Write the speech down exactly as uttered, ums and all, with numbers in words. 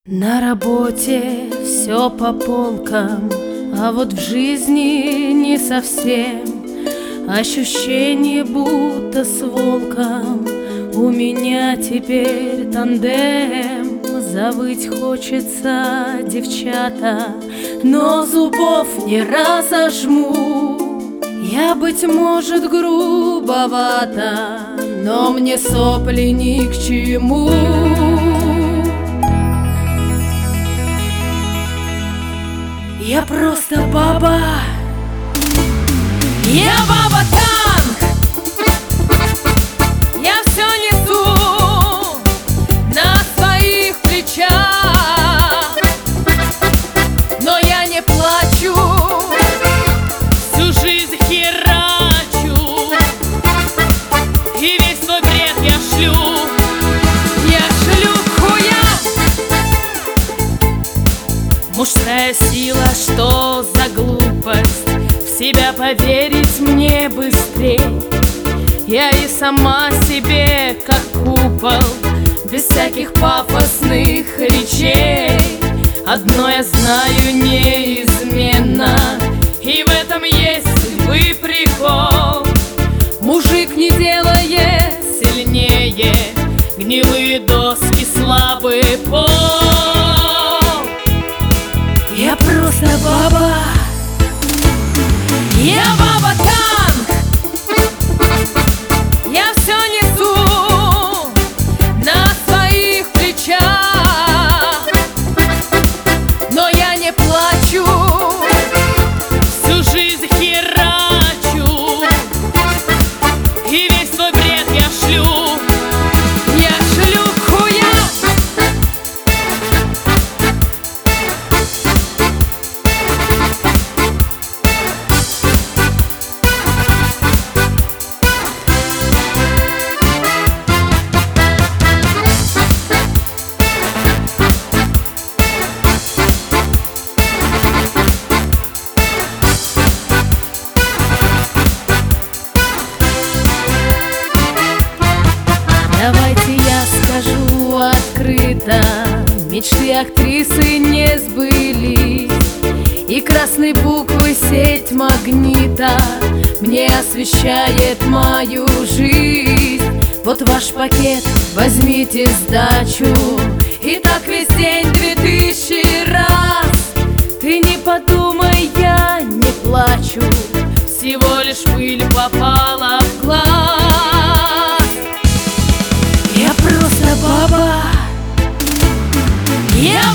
На работе все по полкам, а вот в жизни не совсем. Ощущение будто с волком, у меня теперь тандем. Завыть хочется, девчата, но зубов не разожму. Я, быть может, грубовата, но мне сопли ни к чему. Я просто баба, я баба-танк. Я все несу на своих плечах, но я не плачу, всю жизнь херачу, и весь свой бред я шлю. Я шлю хуя. Мужская сила, что за глупость? В себя поверить мне быстрей. Я и сама себе как купол, без всяких пафосных речей. Одно я знаю неизменно, и в этом есть судьбы прикол. Мужик не делает сильнее гнилые доски, слабый пол. Я просто баба, я баба-танк. Я все несу на своих плечах, но я не плачу, всю жизнь херачу, и весь свой бред я шлю. Я шлю хуя. Давайте я скажу открыто, мечты актрисы не сбылись, и красной буквы сеть магнита мне освещает мою жизнь. Вот ваш пакет, возьмите сдачу, и так весь день две тысячи раз. Ты не подумай, я не плачу, всего лишь пыль попала в глаз. Я просто баба, я